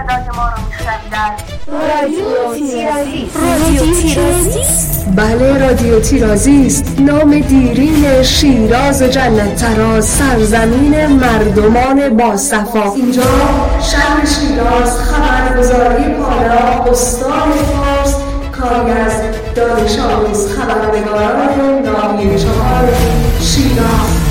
صدای ما رو میشنوید از رادیو تیرازیست. رادیو تیرازیست؟ بله، رادیو تیرازیست، نام دیرین شیراز و جنت تراز، سرزمین مردمان باصفا. اینجا شهر شیراز، خبرگزاری پالا، استان فارس، کاری از دانش آموز خبرنگاران ناحیه 4 شیراز.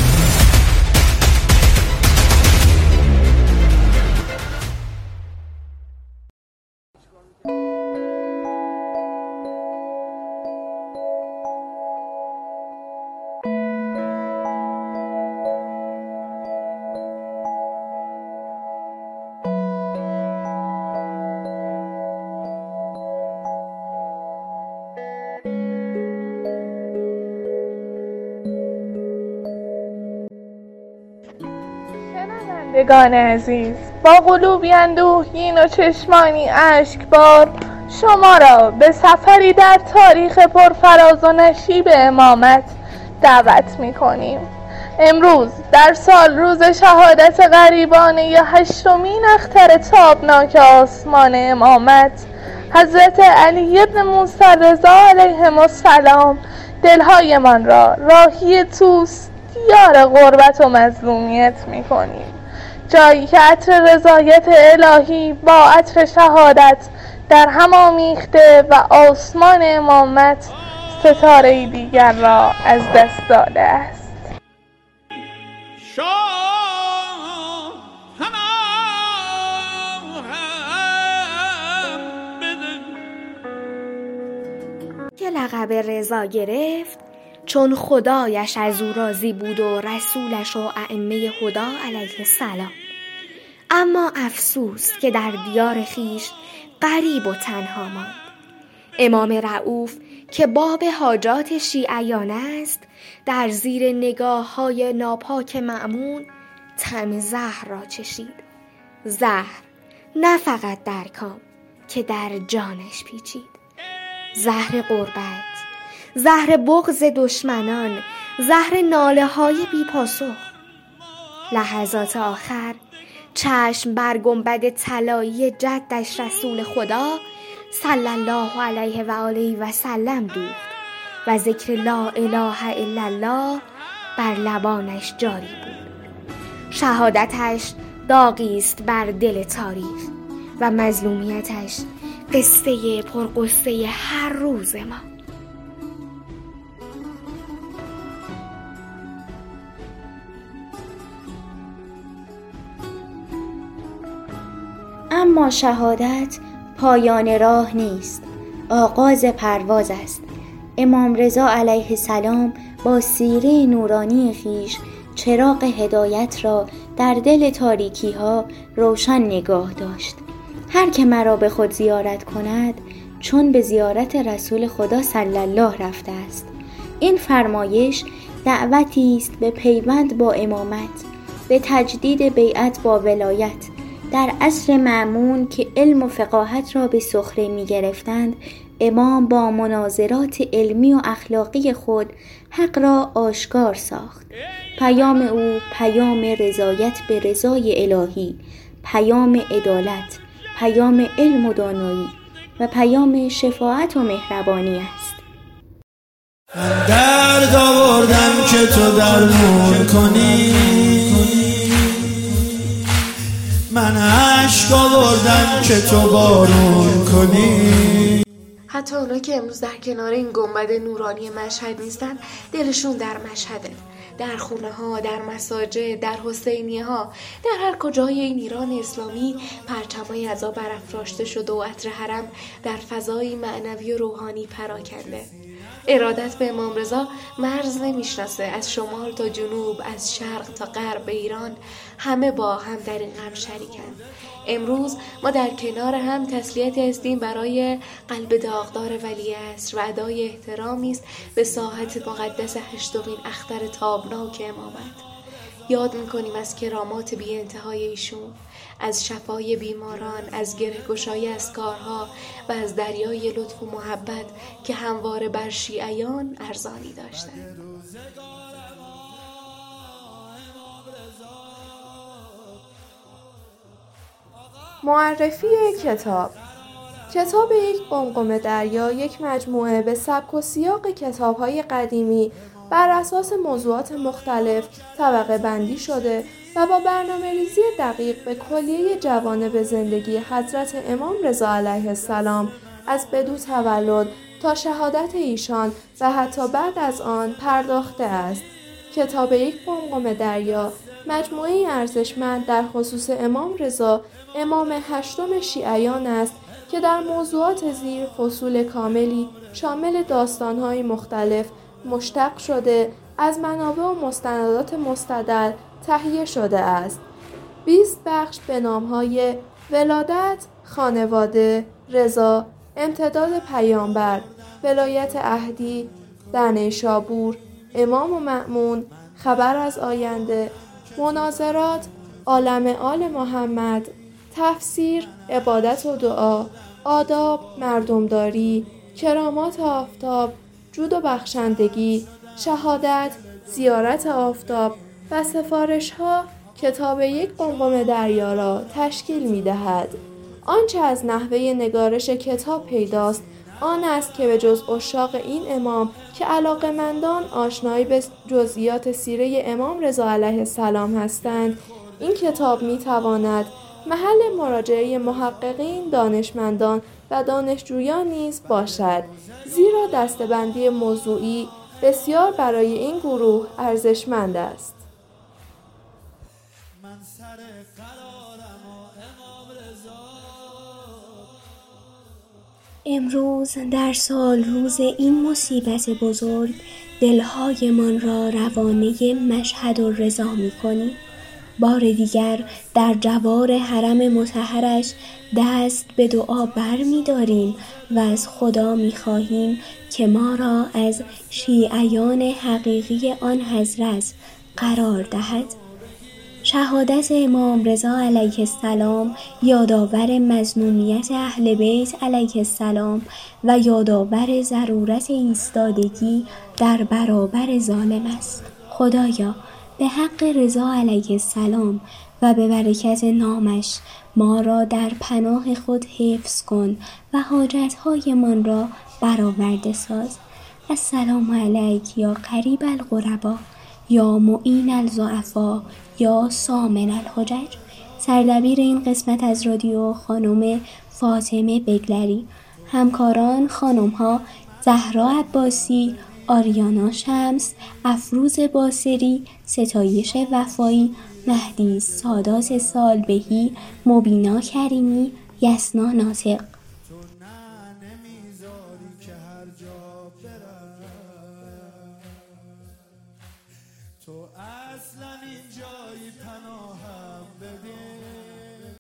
شنوندگان عزیز، با قلوبی اندوهگین و چشمانی اشکبار شما را به سفری در تاریخ پرفراز و نشیب امامت دعوت می‌کنیم. امروز در سال روز شهادت غریبانه 8مین اختر تابناک آسمان امامت حضرت علی بن موسی رضا علیهم السلام دلهایمان را راهی طوس دیار غربت و مظلومیت می‌کنیم، جایی که عطر رضایت الهی با عطر شهادت در هم آمیخته و آسمان امامت ستاره دیگر را از دست داده است. که لقب رضا گرفت چون خدایش از او راضی بود و رسولش و ائمه هدا علیه السلام. اما افسوس که در دیار خیش غریب و تنها ماند. امام رؤوف که باب حاجات شیعیان است، در زیر نگاه‌های ناپاک مأمون طعم زهر را چشید. زهر نه فقط در کام که در جانش پیچید. زهر غربت، زهر بغض دشمنان، زهر ناله‌های بی‌پاسخ. لحظات آخر چشم بر گنبد طلایی جدش رسول خدا صلی الله علیه و آله و سلم دوخت و ذکر لا اله الا الله بر لبانش جاری بود. شهادتش داغی است بر دل تاریخ و مظلومیتش قصه پرقصه هر روز ما. اما شهادت پایان راه نیست، آغاز پرواز است. امام رضا علیه السلام با سیره نورانی خیش چراغ هدایت را در دل تاریکی ها روشن نگاه داشت. هر که مرا به خود زیارت کند چون به زیارت رسول خدا صلی الله رفته است. این فرمایش دعوتی است به پیوند با امامت، به تجدید بیعت با ولایت. در عصر مأمون که علم و فقاهت را به سخره می گرفتند، امام با مناظرات علمی و اخلاقی خود حق را آشکار ساخت. پیام او پیام رضایت به رضای الهی، پیام عدالت، پیام علم و دانایی و پیام شفاعت و مهربانی است. درد آوردم که تو درمون کنی، من عشق آوردم که تو بارون کنی. حتی اونا که امروز در کنار این گنبد نورانی مشهد نیستن، دلشون در مشهده، در خونه ها، در مساجد، در حسینیه ها، در هر کجای این ایران اسلامی پرچمای عزا برافراشته شده و عطر حرم در فضای معنوی و روحانی پراکنده. ارادت به امام رضا مرز نمیشناسه. از شمال تا جنوب، از شرق تا غرب ایران همه با هم در این غم شریکن. امروز ما در کنار هم تسلیتی هستیم برای قلب داغدار ولیعصر و ادای احترامی است به ساحت مقدس 8مین اختر تابناک امامت. یاد میکنیم از کرامات بی انتهای ایشون، از شفای بیماران، از گره‌گشایی از کارها و از دریای لطف و محبت که همواره بر شیعیان ارزانی داشتند. معرفی کتاب. کتاب یک قمقمه دریا یک مجموعه به سبک و سیاق کتاب‌های قدیمی بر اساس موضوعات مختلف طبقه بندی شده و با برنامه‌ریزی دقیق به کلیه جوانب زندگی حضرت امام رضا علیه السلام از بدو تولد تا شهادت ایشان و حتی بعد از آن پرداخته است. کتاب یک قمقمه دریا مجموعه ارزشمند در خصوص امام رضا، امام هشتم شیعیان است که در موضوعات زیر فصول کاملی شامل داستان‌های مختلف مشتق شده از منابع و مستندات مستدل تهیه شده است. 20 بخش به نام‌های ولادت، خانواده، رضا، امتداد پیامبر، ولایت اهدی، در نیشابور، امام و مأمون، خبر از آینده، مناظرات، عالم آل محمد، تفسیر، عبادت و دعا، آداب، مردمداری، کرامات آفتاب، جود و بخشندگی، شهادت، زیارت آفتاب و سفارش‌ها کتاب یک قمقمه دریا را تشکیل می‌دهد. آنچه از نحوه نگارش کتاب پیداست آن است که به جز عشاق این امام که علاقه‌مندان آشنایی به جزئیات سیره امام رضا علیه السلام هستند، این کتاب می‌تواند محل مراجعه محققین، دانشمندان و دانشجویان نیز باشد، زیرا دسته‌بندی موضوعی بسیار برای این گروه ارزشمند است. امروز در سال روز این مصیبت بزرگ دلهایمان را روانه مشهد الرضا می‌کنیم. بار دیگر در جوار حرم مطهرش دست به دعا بر می داریم و از خدا می خواهیم که ما را از شیعیان حقیقی آن حضرت قرار دهد. شهادت امام رضا علیه السلام یادآور مظلومیت اهل بیت علیه السلام و یادآور ضرورت ایستادگی در برابر ظالم است. خدایا به حق رضا علیه السلام و به برکت نامش ما را در پناه خود حفظ کن و حاجت‌هایمان را برآورده ساز. السلام علیک یا قریب الغربا، یا معین الضعفا، یا سامن الحجج. سردبیر این قسمت از رادیو خانم فاطمه بگلری. همکاران خانم‌ها زهرا عباسی، آریانا شمس، افروز باسری، ستایش وفایی، مهدی سادات سالبهی، مبینا کریمی، یسنا ناطق. تو اصلا اینجایی پناهم ببین